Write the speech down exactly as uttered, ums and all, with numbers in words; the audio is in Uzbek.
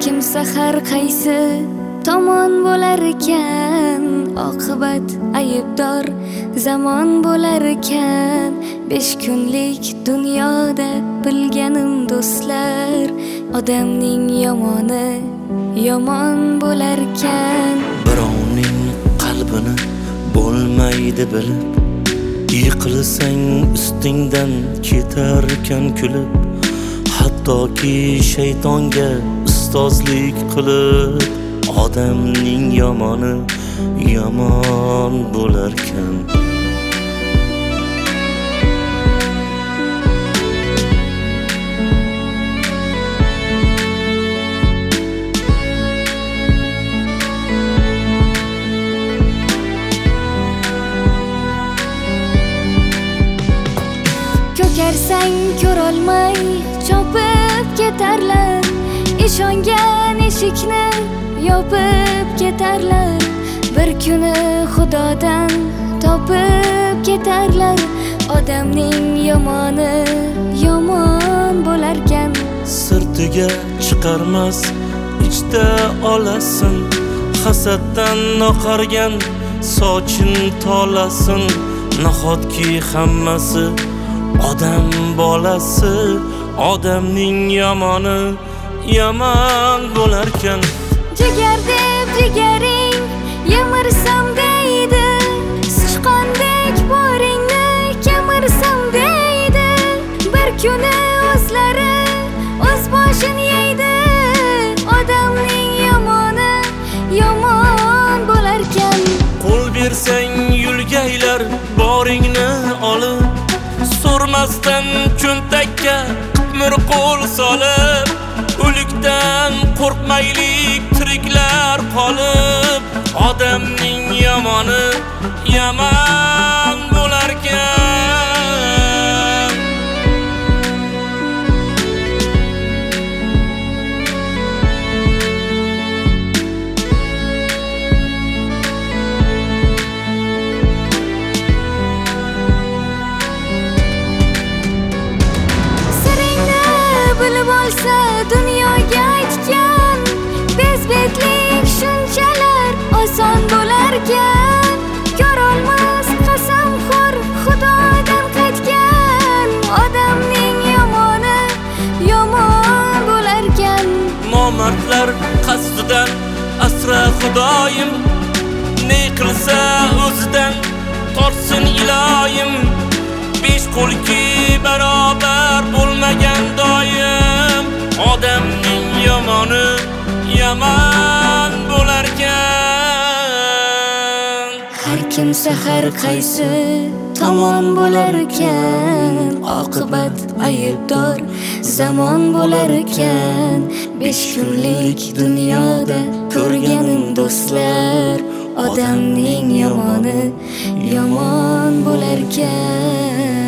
kimsa har qaysi tomon bo'lar ekan, oqibat aybdor zamon bo'lar ekan. Besh kunlik dunyoda bilganim do'stlar, odamning yomoni yomon bo'lar ekan. Birovning qalbini bo'lmaydi bilib, yiqilsang ustingdan ketar ekan kulib. Hattoki shaytonga ustozlik qilib, odamning yomoni yomon bo'larkan. Ko'karsang ko'rolmay chopib ketarlar, ishongan eshikni yopib ketarlar. Bir kuni Xudodan topib ketarlar, odamning yomoni yomon bo'larkan. Sirtiga chiqarmas ichda olasin, hasaddan oqargan sochin tolasin. Nahotki hammasi odam bolasi, odamning yomoni yomon bo'larkan. Jigar deb jigaring yemirsam deydi, sichqondek boringni kemirsam deydi. Bir kuni o'zlari o'z boshin yeydi, odamning yomoni yomon bo'larkan. Qo'l bersang yulgaylar boringni olib, so'rmasdan cho'ntakka qitmir qo'l solib. O'likdan qo'rqmaylik tiriklar qolib, odamning yomoni yomon bo'larkan. Bilib olsa dunyoga aytgan, bezbetlik shunchalar oson bo'larkan. Ko'rolmas qasamxo'r Xudodan qaytgan, odamning yomoni yomon bo'larkan. Nomardlar qasdidan asra Xudoyim, ne qilsa o'zidan tortsin iloyim. Besh qo'lki barobar bo'lmagan doim, odamning yomoni yomon bo'larkan. Har kimsa har qaysi tomon bo'lar ekan, oqibat aybdor zamon bo'lar ekan. Besh kunlik dunyoda ko'rganim do'stlar, odamning yomoni yomon bo'lar ekan.